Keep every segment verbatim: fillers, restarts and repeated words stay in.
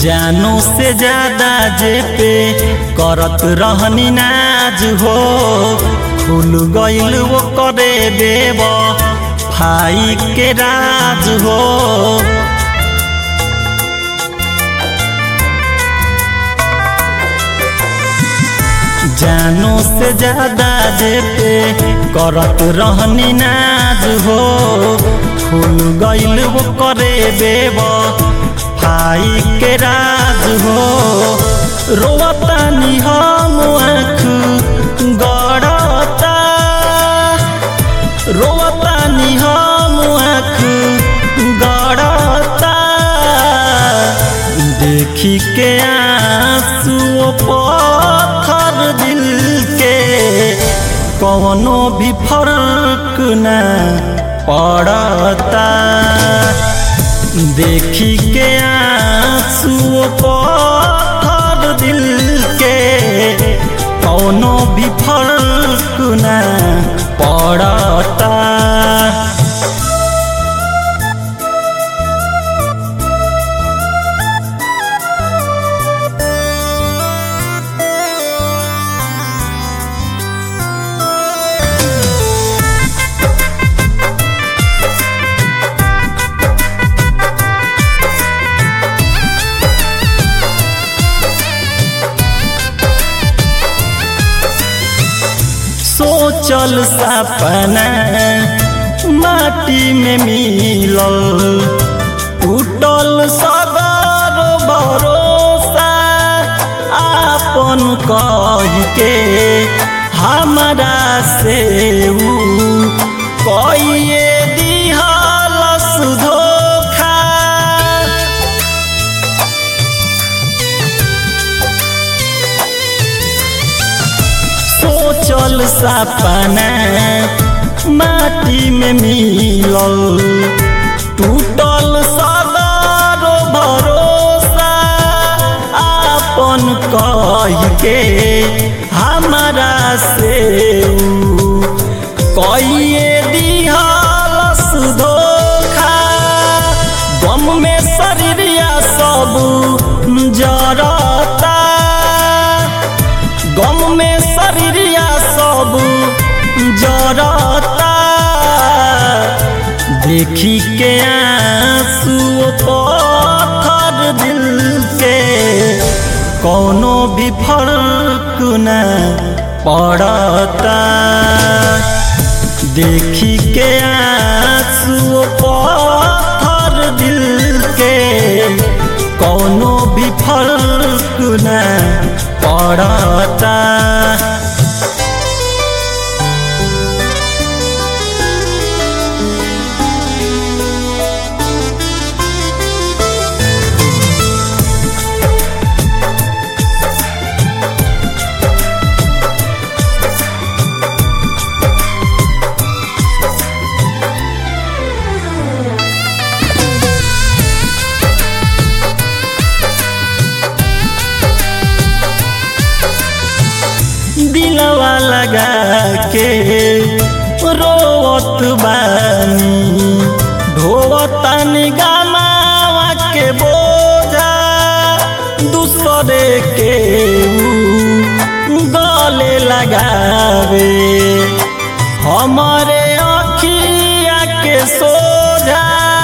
जानो से ज्यादा जे पे करत रहनी नाज हो खुल गइल वो करे बेब भाई के राज हो। जानो से ज्यादा जे पे करत रहनी नाज हो खुल गइल वो करे बेब भाई के राज हो। रोवतानी हम आँख गड़ता रोवतानी हम आँख गड़ता देखी के आंसू पत्थर दिल के कौनो भी फर्क न पड़ता। देखी के आंसू पत्थर दिल के कौनो भी फर्क न पड़ता। सोचल सपना माटी में मिलल टूटल सगर भरोसा आपन कह के हमरा से ऊ कइए दिहलस धोखा। सोचल सपना माटी में मिलल टूटल सगर भरोसा आपन कह के हमरा से कइए दिहलस धोखा। गम में शरीरिया सब जरता गम में शरीरिया सब जरता देखी के आंसू पत्थर दिल के कौनो भी फर्क न पड़ता। देखी के आंसू पत्थर दिल के कौनो भी फर्क न पड़ता। दिलवा लगा के रोवत बानी ढोवतानी गमावा के बोझा दूसरे के गले लगावे हमारे अखिया के सोझा।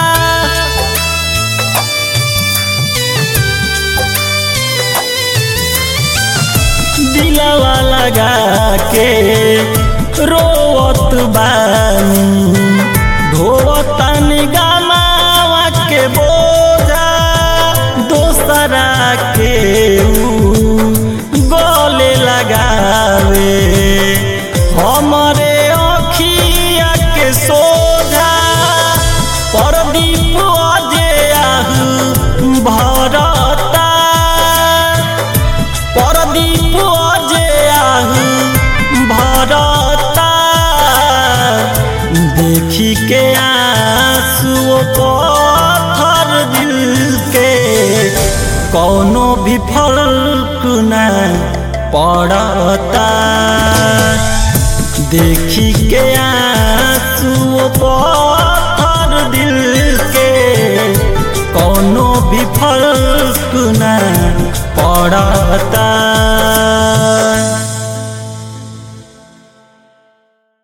दिलवा लगा के रोवत बानी ढोवतानी गमावा के बोझा दोसरा के गले लगावे हमारे अखिया के सोझा। परदीप अजे आहू भरता परदीप अजे आहू भरता देखी के आंसू पत्थर दिल के कौनो भी फर्क न पड़ता। देखी के आंसू पत्थर दिल के कौनो भी फर्क फरुक ना पड़ता।